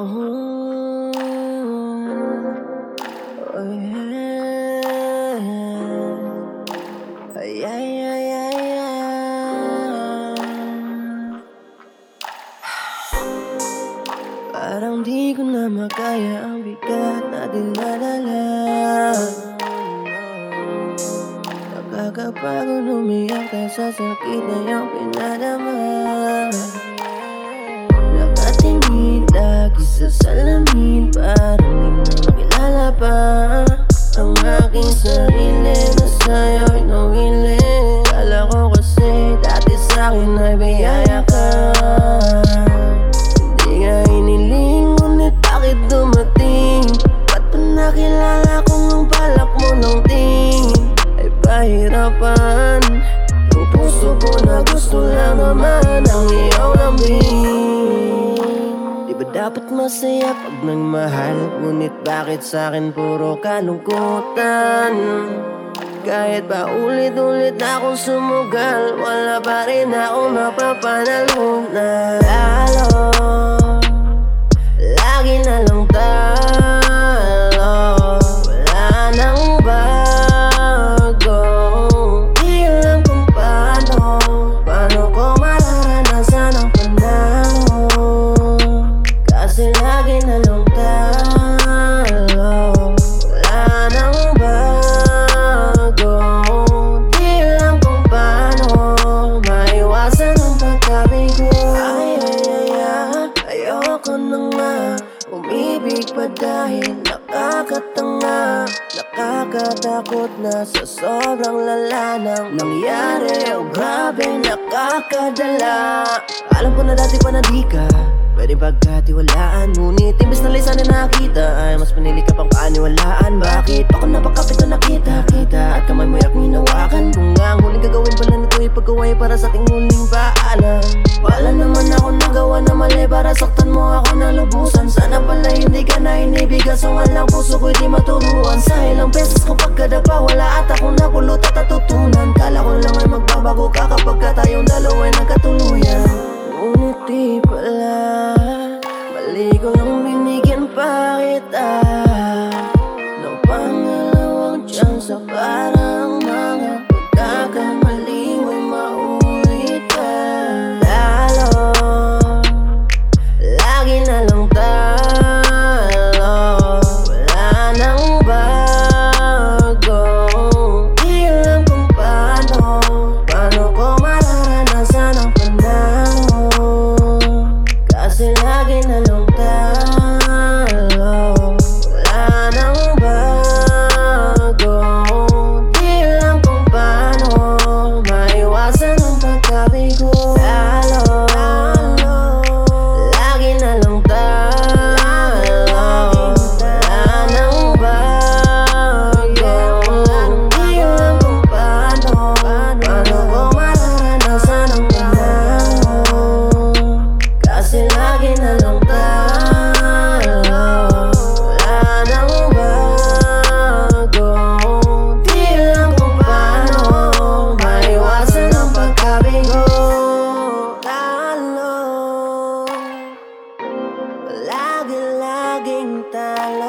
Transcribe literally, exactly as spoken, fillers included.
Oh, oh yeah. Ay, ay, ay, ay, ay. Parang di ko na makaya ang bigat na dinadala. Nakakapagod umiyak dahil sa sakit na iyong pinadama. Nakatingin lagi sa salamin, parang di na makilala pa ang aking sarili na sa'yo'y nawili. Kala ko kasi dati sa'kin ay biyaya ka. Hindi nga iniling, ngunit bakit dumating? Ba't pa nakilala kung ang balak mo nung tingin ay pahirapan? Yung puso ko na gusto lang naman ang iyong lambing. Di ba dapat masaya pag nagmahal? Ngunit bakit sa'kin puro kalungkutan? Kahit pa ulit-ulit na akong sumugal, wala pa rin akong mapapanalo. Nalalo, lagi na lang talo, wala nang bago. Di alam kung paano, paano ko mararanasan ang panalo. Kasi lagi na lang talo, wala nang bago. Di alam kung paano maiwasan ang pagkabigo. Ay, ay, ay, ay, ayoko na nga umibig pa dahil nakakatanga. Nakakatakot na sa sobrang lala ng nangyari. Oh grabe, nakakadala. Alam ko na dati pa na di ka pwede pagkatiwalaan, ngunit imbes na lisan na nakita ay mas pinili ka pang paniwalaan. Bakit ako napakapit na nakita-kita at kamay mo yak hinawakan? Kung nga ang huling gagawin pala nito ay pagkaway para sa ating huling paalam. Wala naman ako nagawa na mali para saktan mo ako na lubusan. Sana pala hindi ka na inibigan, so nga lang puso ko'y di maturuan. Sa ilang beses ko pagkadapa, wala at akong napulot at natutunan. Kala ko lang ay magbabago ka kapag ka tayong dalawa ay nagkatuluyan. Ngunit di pala, mali ko lang binigyan pa kita ng pangalawang tsansa para ang mga pagkakamali mo'y maulitan. Talo, lagi na lang talo, wala nang bago. Di alam kung paano, paano ko mararanasan ang panalo. Kasi lagi na lang talo, wala nang bago. Di alam kung paano maiwasan ang pagkabigo. Talo, lagi na lang talo, wala nang bago. Di alam kung paano, paano ko mararanasan ang panalo. Kasi lagi na lang talo, wala nang bago. Di alam kung paano maiwasan ang pagkabigo. Talo, lagi-laging talo.